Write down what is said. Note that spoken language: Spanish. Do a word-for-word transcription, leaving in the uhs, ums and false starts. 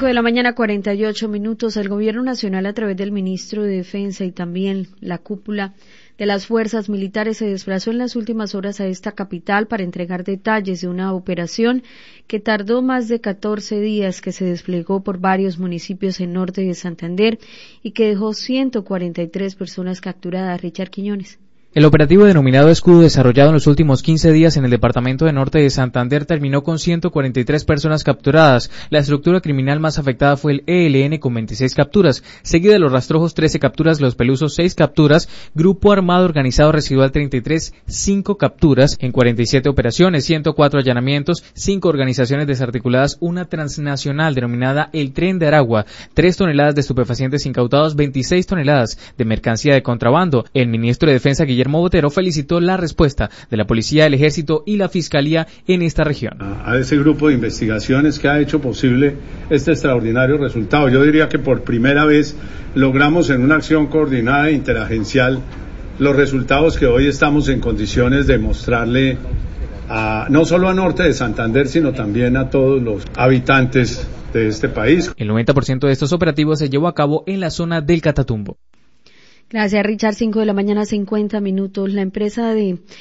cinco de la mañana, cuarenta y ocho minutos. El Gobierno Nacional, a través del Ministro de Defensa y también la cúpula de las fuerzas militares, se desplazó en las últimas horas a esta capital para entregar detalles de una operación que tardó más de catorce días, que se desplegó por varios municipios en norte de Santander y que dejó ciento cuarenta y tres personas capturadas. Richard Quiñones. El operativo denominado Escudo, desarrollado en los últimos quince días en el departamento de Norte de Santander, terminó con ciento cuarenta y tres personas capturadas. La estructura criminal más afectada fue el E L N, con veintiséis capturas, seguida de los Rastrojos, trece capturas, Los Pelusos, seis capturas, Grupo Armado Organizado Residual treinta y tres, cinco capturas en cuarenta y siete operaciones, ciento cuatro allanamientos, cinco organizaciones desarticuladas, una transnacional denominada El Tren de Aragua, tres toneladas de estupefacientes incautados, veintiséis toneladas de mercancía de contrabando. El ministro de Defensa, Guillermo Guillermo Botero, felicitó la respuesta de la Policía, el Ejército y la Fiscalía en esta región. A ese grupo de investigaciones que ha hecho posible este extraordinario resultado. Yo diría que por primera vez logramos en una acción coordinada e interagencial los resultados que hoy estamos en condiciones de mostrarle a, no solo a Norte de Santander, sino también a todos los habitantes de este país. El noventa por ciento de estos operativos se llevó a cabo en la zona del Catatumbo. Gracias, Richard. cinco de la mañana, cincuenta minutos. La empresa de